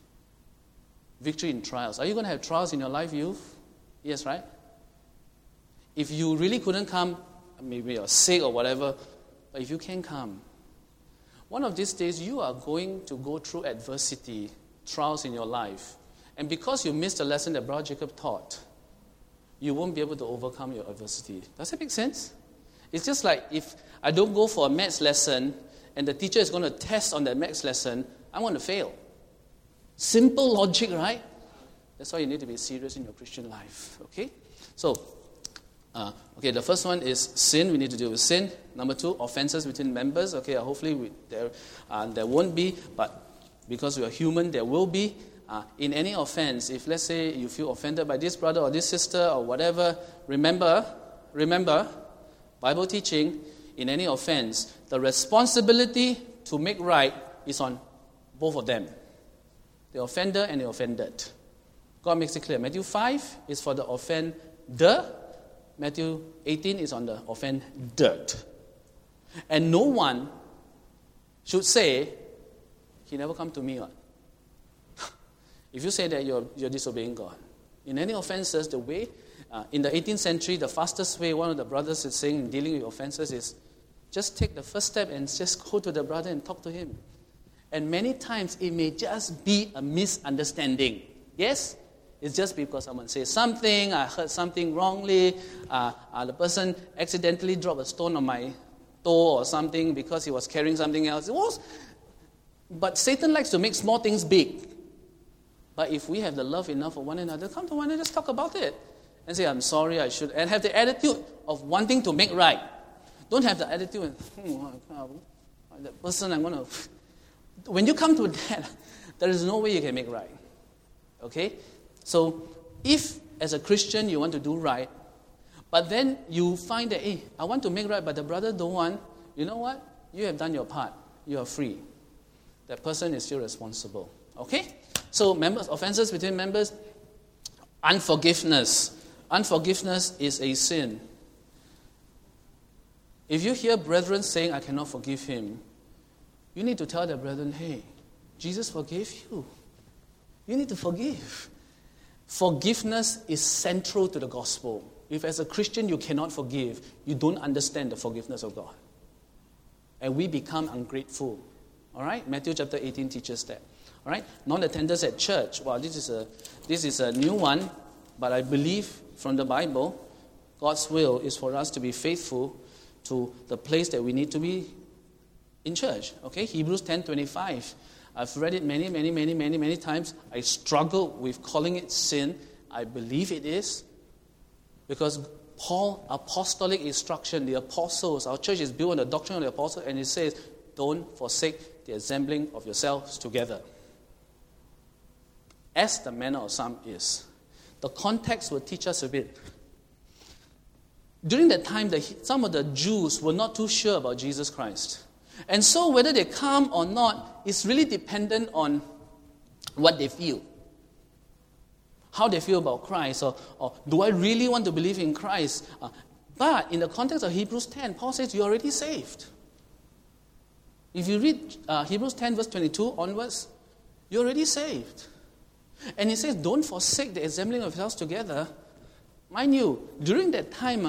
Victory in trials. Are you going to have trials in your life, youth? Yes, right? If you really couldn't come, maybe you're sick or whatever, but if you can come, one of these days you are going to go through adversity, trials in your life. And because you missed the lesson that Brother Jacob taught, you won't be able to overcome your adversity. Does that make sense? It's just like if I don't go for a maths lesson and the teacher is going to test on that maths lesson, I'm going to fail. Simple logic, right? That's why you need to be serious in your Christian life. Okay? So, the first one is sin. We need to deal with sin. Number 2, offenses between members. Okay, hopefully there won't be, but because we are human, there will be. In any offense, if let's say you feel offended by this brother or this sister or whatever, remember, Bible teaching, in any offense, the responsibility to make right is on both of them. The offender and the offended. God makes it clear. Matthew 5 is for the offender. Matthew 18 is on the offended. And no one should say, he never come to me. If you say that, you're disobeying God. In any offenses, the way, in the 18th century, the fastest way, one of the brothers is saying in dealing with offenses is, just take the first step and just go to the brother and talk to him. And many times, it may just be a misunderstanding. Yes? It's just because someone says something, I heard something wrongly, the person accidentally dropped a stone on my toe or something because he was carrying something else. But Satan likes to make small things big. But if we have the love enough for one another, come to one another, just talk about it. And say, I'm sorry, I should. And have the attitude of wanting to make right. Don't have the attitude, that person, I'm going to... When you come to that, there is no way you can make right. Okay? So, if as a Christian you want to do right, but then you find that, hey, I want to make right, but the brother don't want, you know what? You have done your part. You are free. That person is still responsible. Okay? So, offenses between members, unforgiveness. Unforgiveness is a sin. If you hear brethren saying, I cannot forgive him, you need to tell the brethren, hey, Jesus forgave you. You need to forgive. Forgiveness is central to the gospel. If as a Christian you cannot forgive, you don't understand the forgiveness of God. and we become ungrateful. All right? Matthew chapter 18 teaches that. All right? Non-attendance at church. Well, this is a new one, but I believe from the Bible, God's will is for us to be faithful to the place that we need to be in church. Okay? Hebrews 10:25. I've read it many times. I struggle with calling it sin. I believe it is. Because Paul, apostolic instruction, the apostles, our church is built on the doctrine of the apostle, and it says, don't forsake the assembling of yourselves together. As the manner of some is. The context will teach us a bit. During that time, some of the Jews were not too sure about Jesus Christ. And so whether they come or not is really dependent on what they feel. How they feel about Christ, or do I really want to believe in Christ? But in the context of Hebrews 10, Paul says you're already saved. If you read Hebrews 10 verse 22 onwards, you're already saved. And he says, don't forsake the assembling of yourselves together. Mind you, during that time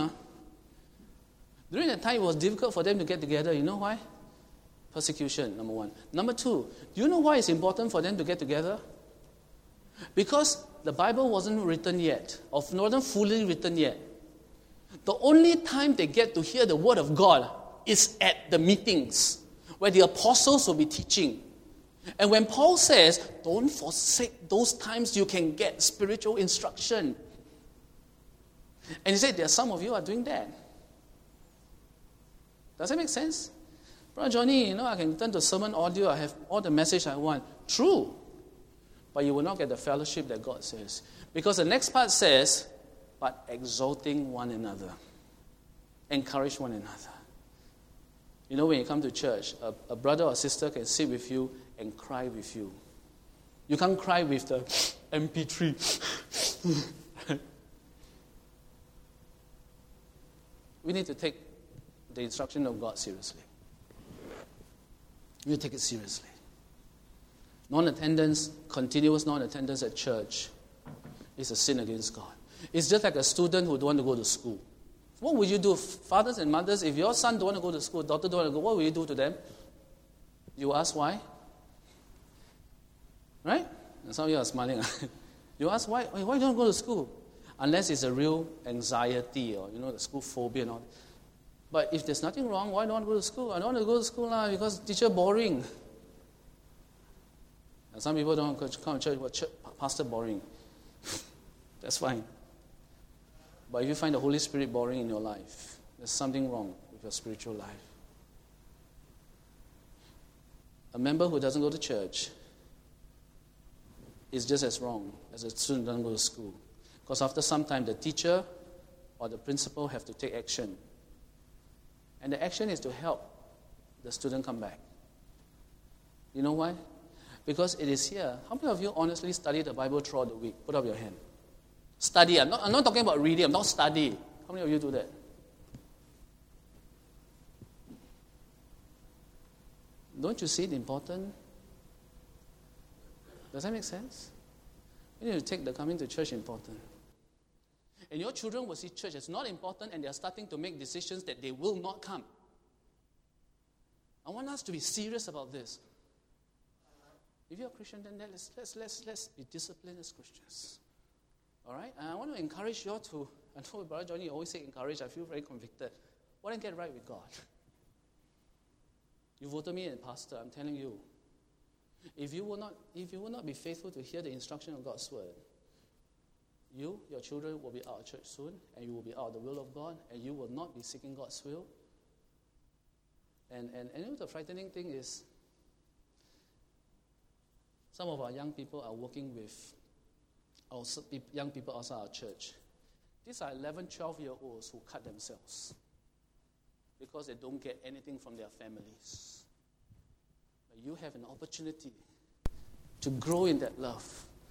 it was difficult for them to get together. You know why? Persecution, number one. Number two, do you know why it's important for them to get together? Because the Bible wasn't written yet, or wasn't fully written yet. The only time they get to hear the word of God is at the meetings, where the apostles will be teaching. And when Paul says, don't forsake those times you can get spiritual instruction. And he said, there are some of you are doing that. Does that make sense? Brother Johnny, I can turn to sermon audio, I have all the message I want. True. But you will not get the fellowship that God says. Because the next part says, but exalting one another. Encourage one another. When you come to church, a brother or sister can sit with you and cry with you. You can't cry with the MP3. We need to take the instruction of God seriously. You take it seriously. Continuous non-attendance at church is a sin against God. It's just like a student who don't want to go to school. What would you do, fathers and mothers, if your son don't want to go to school, daughter don't want to go, what will you do to them? You ask why? Right? And some of you are smiling. You ask why don't you go to school? Unless it's a real anxiety or, the school phobia and all. But if there's nothing wrong, why don't I want to go to school? I don't want to go to school now because teacher boring. And some people don't come to church, pastor boring. That's fine. But if you find the Holy Spirit boring in your life, there's something wrong with your spiritual life. A member who doesn't go to church is just as wrong as a student who doesn't go to school. Because after some time, the teacher or the principal have to take action. And the action is to help the student come back. You know why? Because it is here. How many of you honestly study the Bible throughout the week? Put up your hand. Study. I'm not talking about reading. I'm not study. How many of you do that? Don't you see it important? Does that make sense? You need to take the coming to church important. And your children will see church as not important, and they are starting to make decisions that they will not come. I want us to be serious about this. If you're a Christian, then let's be disciplined as Christians. All right? And I want to encourage you all to, I know Brother Johnny always say encourage, I feel very convicted. Why don't you get right with God? You voted me a pastor, I'm telling you. If you will not be faithful to hear the instruction of God's word, your children will be out of church soon, and you will be out of the will of God, and you will not be seeking God's will. And the frightening thing is, some of our young people are working with young people outside our church. These are 11, 12-year-olds who cut themselves because they don't get anything from their families. But you have an opportunity to grow in that love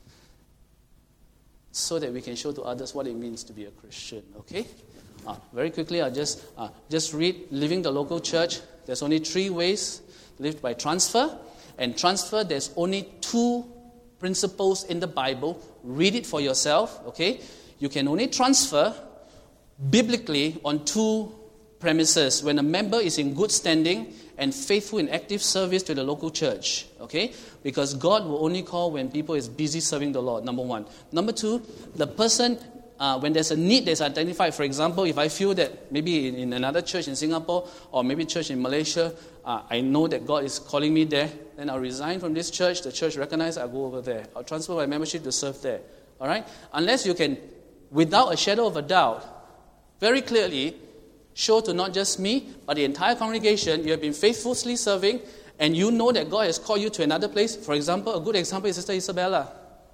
so that we can show to others what it means to be a Christian, okay? Very quickly, I'll just read Living the Local Church. There's only 3 ways: lived by transfer. And transfer, there's only 2 principles in the Bible. Read it for yourself, okay? You can only transfer biblically on 2 premises. When a member is in good standing and faithful in active service to the local church. Okay? Because God will only call when people is busy serving the Lord, number one. Number two, the person, when there's a need that's identified, for example, if I feel that maybe in another church in Singapore or maybe church in Malaysia, I know that God is calling me there, then I'll resign from this church. The church recognizes, I'll go over there. I'll transfer my membership to serve there. All right? Unless you can, without a shadow of a doubt, very clearly show to not just me, but the entire congregation, you have been faithfully serving, and you know that God has called you to another place. For example, a good example is Sister Isabella.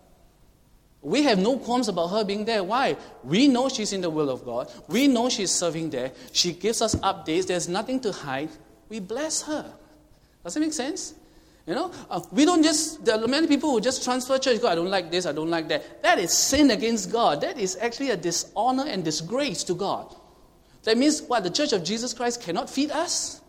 We have no qualms about her being there. Why? We know she's in the will of God. We know she's serving there. She gives us updates. There's nothing to hide. We bless her. Does that make sense? You know, we don't just, there are many people who just transfer church. God, I don't like this, I don't like that. That is sin against God. That is actually a dishonor and disgrace to God. That means, what, the Church of Jesus Christ cannot feed us?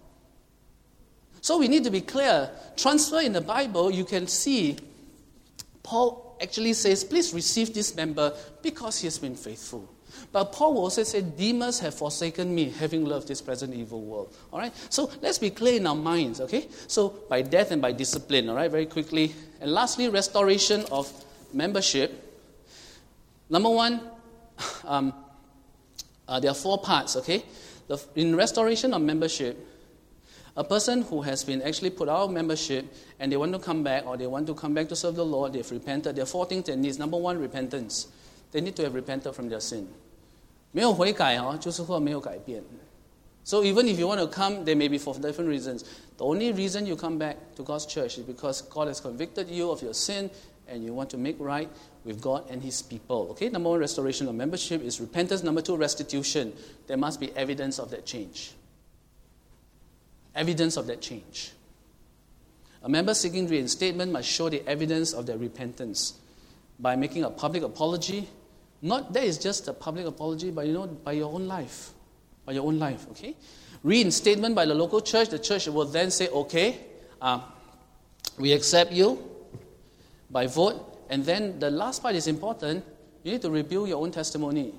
So we need to be clear. Transfer in the Bible, you can see, Paul actually says, please receive this member because he has been faithful. But Paul will also say, Demas have forsaken me, having loved this present evil world. All right? So let's be clear in our minds, okay? So by death and by discipline, all right, very quickly. And lastly, restoration of membership. Number one, there are 4 parts, okay? In restoration of membership, a person who has been actually put out of membership and they want to come back or they want to come back to serve the Lord, they've repented. There are 4 things they need. Number one, repentance. They need to have repented from their sin. 没有悔改就是说没有改变. So even if you want to come, they may be for different reasons. The only reason you come back to God's church is because God has convicted you of your sin and you want to make right with God and His people. Okay, number one, restoration of membership is repentance. Number two, restitution. There must be evidence of that change. Evidence of that change. A member seeking reinstatement must show the evidence of their repentance by making a public apology. Not that is just a public apology, but by your own life. By your own life, okay? Reinstatement by the local church. The church will then say, okay, we accept you by vote. And then the last part is important. You need to rebuild your own testimony.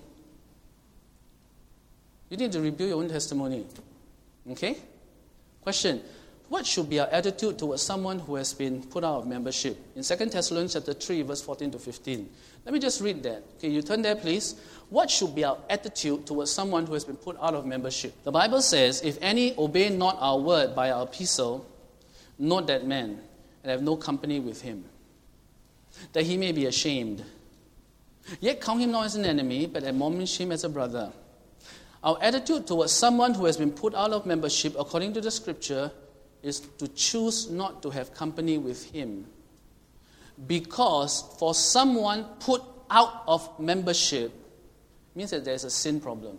You need to rebuild your own testimony. Okay? Question. What should be our attitude towards someone who has been put out of membership? In 2 Thessalonians chapter 3, verse 14 to 15. Let me just read that. Okay, you turn there, please. What should be our attitude towards someone who has been put out of membership? The Bible says, if any obey not our word by our epistle, note that man, and have no company with him, that he may be ashamed. Yet count him not as an enemy, but admonish him as a brother. Our attitude towards someone who has been put out of membership, according to the Scripture, is to choose not to have company with him. Because for someone put out of membership means that there's a sin problem.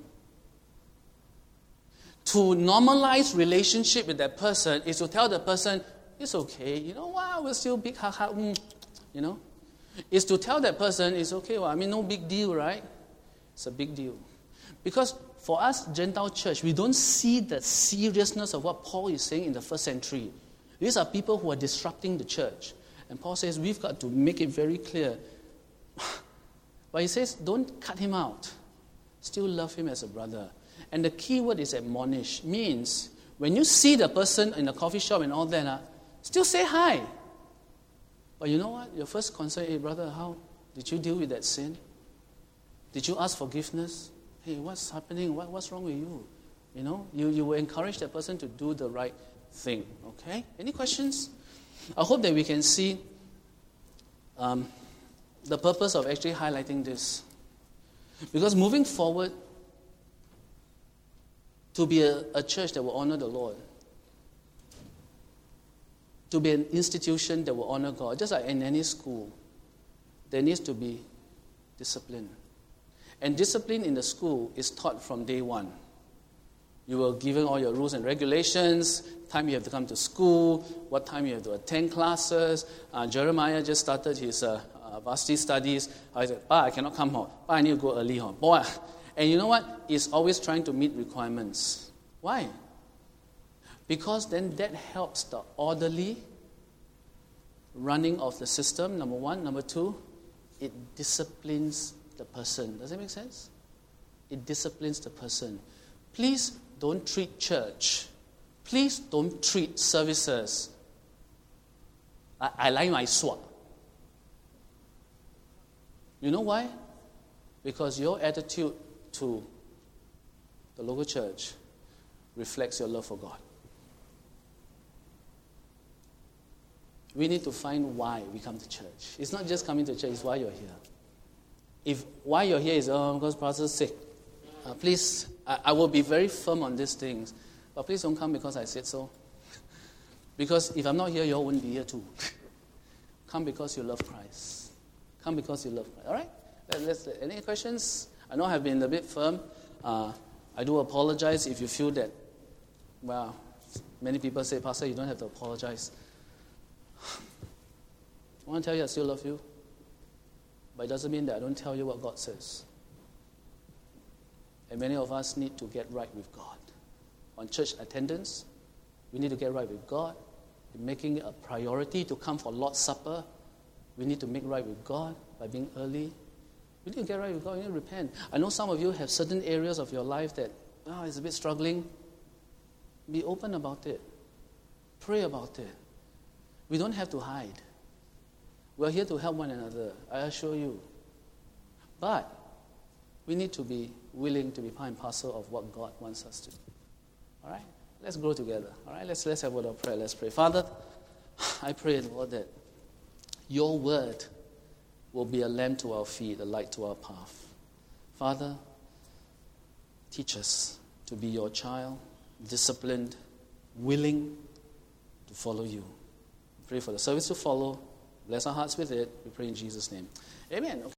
To normalize relationship with that person is to tell the person, it's okay, you know, wow, we're still big, haha, you know. Is to tell that person, it's okay, well, I mean, no big deal, right? It's a big deal. Because for us, Gentile church, we don't see the seriousness of what Paul is saying in the first century. These are people who are disrupting the church. And Paul says, we've got to make it very clear. But he says, don't cut him out. Still love him as a brother. And the key word is admonish. Means, when you see the person in the coffee shop and all that, still say hi. But you know what? Your first concern, hey brother, how did you deal with that sin? Did you ask forgiveness? Hey, what's happening? What's wrong with you? You know, you will encourage that person to do the right thing. Okay? Any questions? I hope that we can see the purpose of actually highlighting this. Because moving forward, to be a church that will honor the Lord, to be an institution that will honor God, just like in any school, there needs to be discipline. And discipline in the school is taught from day one. You were given all your rules and regulations, time you have to come to school, what time you have to attend classes. Jeremiah just started his varsity studies. I said, I cannot come home. I need to go early home. Boy. And you know what? He's always trying to meet requirements. Why? Because then that helps the orderly running of the system, number one. Number two, it disciplines the person. Does that make sense? It disciplines the person. Please don't treat church. please don't treat services I like my sword. You know why? Because your attitude to the local church reflects your love for God. We need to find why we come to church. It's not just coming to church, it's why you're here. If why you're here is, because pastor's sick, please, I will be very firm on these things, but please don't come because I said so. Because if I'm not here, you all wouldn't be here too. Come because you love Christ. Come because you love Christ. All right? Any questions? I know I've been a bit firm. I do apologize if you feel that, well, many people say, Pastor, you don't have to apologize. I want to tell you I still love you. But it doesn't mean that I don't tell you what God says. And many of us need to get right with God. On church attendance, we need to get right with God. In making it a priority to come for Lord's Supper, we need to make right with God by being early. We need to get right with God. We need to repent. I know some of you have certain areas of your life that is a bit struggling. Be open about it. Pray about it. We don't have to hide. We're here to help one another, I assure you. But we need to be willing to be part and parcel of what God wants us to do. All right? Let's grow together. All right? Let's have a word of prayer. Let's pray. Father, I pray, Lord, that your word will be a lamp to our feet, a light to our path. Father, teach us to be your child, disciplined, willing to follow you. Pray for the service to follow. Bless our hearts with it. We pray in Jesus' name. Amen. Okay.